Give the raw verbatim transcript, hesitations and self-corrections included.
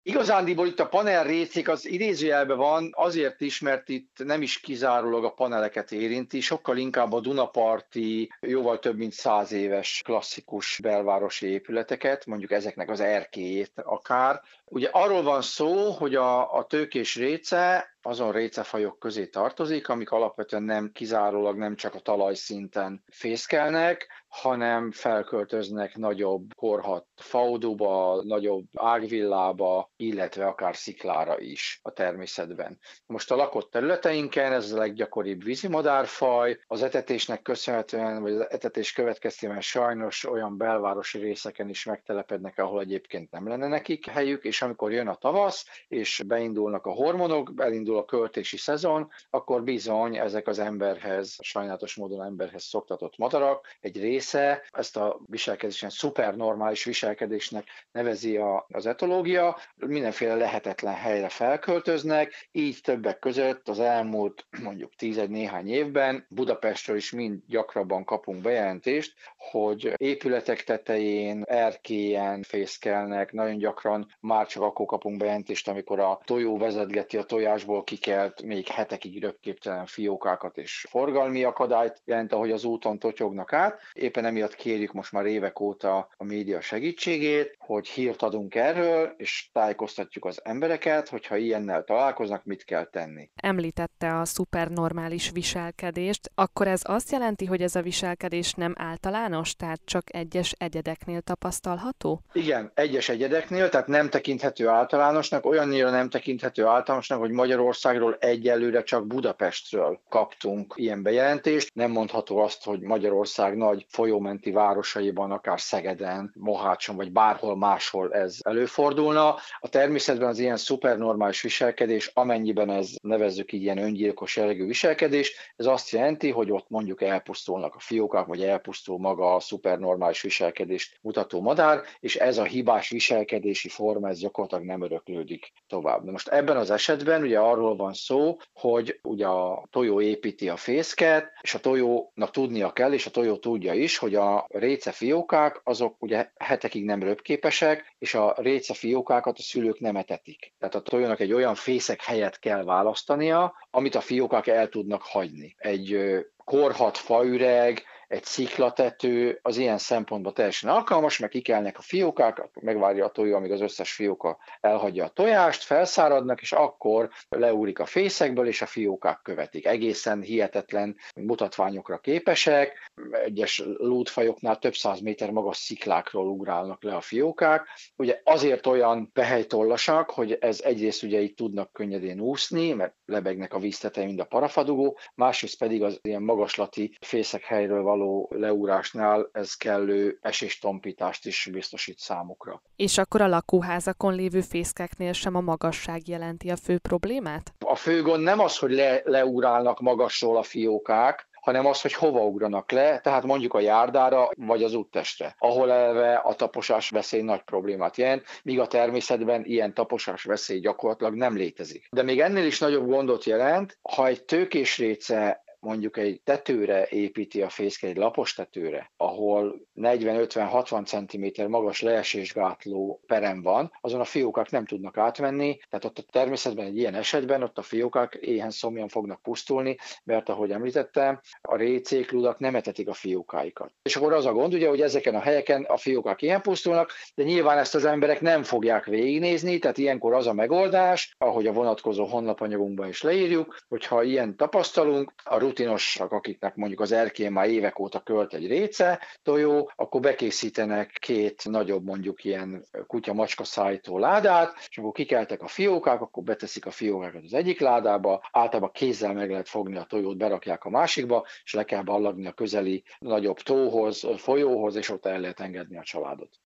Igazándiból itt a panelrécék az idézőjelben van, azért is, mert itt nem is kizárólag a paneleket érinti, sokkal inkább a dunaparti, jóval több mint száz éves klasszikus belvárosi épületeket, mondjuk ezeknek az erkélyét akár. Ugye arról van szó, hogy a, a tőkés réce azon récefajok közé tartozik, amik alapvetően nem kizárólag nem csak a talajszinten fészkelnek, hanem felköltöznek nagyobb korhadt faodúba, nagyobb ágvillába, illetve akár sziklára is a természetben. Most a lakott területeinken ez a leggyakoribb vízimadárfaj, az etetésnek köszönhetően, vagy az etetés következtében sajnos olyan belvárosi részeken is megtelepednek, ahol egyébként nem lenne nekik helyük, és amikor jön a tavasz, és beindulnak a hormonok, elindul a költési szezon, akkor bizony ezek az emberhez, sajnálatos módon emberhez szoktatott madarak egy része ezt a viselkedésen szupernormális viselkedésnek nevezi a, az etológia, mindenféle lehetetlen helyre felköltöznek, így többek között az elmúlt mondjuk tízegy néhány évben Budapestről is mind gyakrabban kapunk bejelentést, hogy épületek tetején, erkélyen fészkelnek, nagyon gyakran már csak akkor kapunk bejelentést, amikor a tojó vezetgeti a tojásból kikelt még hetekig röpképtelen fiókákat és forgalmi akadályt jelent, ahogy az úton totyognak át. Éppen emiatt kérjük most már évek óta a média segítségét, hogy hírt adunk erről, és tájékoztatjuk az embereket, hogyha ilyennel találkoznak, mit kell tenni. Említette a szupernormális viselkedést, akkor ez azt jelenti, hogy ez a viselkedés nem általános, tehát csak egyes egyedeknél tapasztalható? Igen, egyes egyedeknél, tehát nem tekinthető általánosnak, olyannyira nem tekinthető általánosnak, hogy Magyarországról egyelőre csak Budapestről kaptunk ilyen bejelentést. Nem mondható azt, hogy Magyarország nagy folyómenti városaiban, akár Szegeden, Mohácson vagy bárhol máshol ez előfordulna. A természetben az ilyen szupernormális viselkedés, amennyiben ez nevezzük így ilyen öngyilkos jellegű viselkedés, ez azt jelenti, hogy ott mondjuk elpusztulnak a fiókák, vagy elpusztul maga a szupernormális viselkedést mutató madár, és ez a hibás viselkedési forma, ez gyakorlatilag nem öröklődik tovább. De most ebben az esetben ugye arról van szó, hogy ugye a tojó építi a fészket, és a tojónak tudnia kell, és a tojó tudja is, hogy a récefiókák azok ugye hetekig nem röpképesek, és a récefiókákat a szülők nem etetik. Tehát a tojónak egy olyan fészek helyet kell választania, amit a fiókák el tudnak hagyni. Egy korhadt faüreg, egy sziklatető az ilyen szempontból teljesen alkalmas, mert kikelnek a fiókák, megvárja a tojó, amíg az összes fióka elhagyja a tojást, felszáradnak, és akkor leúrik a fészekből, és a fiókák követik. Egészen hihetetlen mutatványokra képesek, egyes lútfajoknál több száz méter magas sziklákról ugrálnak le a fiókák. Ugye azért olyan pehelytollasak, hogy ez egyrészt ugye itt tudnak könnyedén úszni, mert lebegnek a víztetején, mint a parafadugó, másrészt pedig az ilyen magaslati fészek-helyről való leúrásnál ez kellő eséstompítást is biztosít számukra. És akkor a lakóházakon lévő fészkeknél sem a magasság jelenti a fő problémát? A fő gond nem az, hogy le, leúrálnak magasról a fiókák, hanem az, hogy hova ugranak le, tehát mondjuk a járdára vagy az úttestre, ahol elve a taposás veszély nagy problémát jelent, míg a természetben ilyen taposás veszély gyakorlatilag nem létezik. De még ennél is nagyobb gondot jelent, ha egy tőkésréce mondjuk egy tetőre építi a fészket, egy lapos tetőre, ahol negyven ötven hatvan centiméter magas leesésgátló perem van, azon a fiókák nem tudnak átmenni, tehát ott a természetben egy ilyen esetben ott a fiókák éhen szomjan fognak pusztulni, mert ahogy említettem, a récék, ludak nem etetik a fiókáikat. És akkor az a gond, ugye, hogy ezeken a helyeken a fiókák éhen pusztulnak, de nyilván ezt az emberek nem fogják végignézni, tehát ilyenkor az a megoldás, ahogy a vonatkozó honlapanyagunkban is leírjuk, hogyha ilyen tapasztalunk, a rutinosak, akiknek mondjuk az erkélyen már évek óta költ egy réce tojó, akkor bekészítenek két nagyobb mondjuk ilyen kutya-macska szállító ládát, és amikor kikeltek a fiókák, akkor beteszik a fiókákat az egyik ládába, általában kézzel meg lehet fogni a tojót, berakják a másikba, és le kell ballagni a közeli nagyobb tóhoz, folyóhoz, és ott el lehet engedni a családot.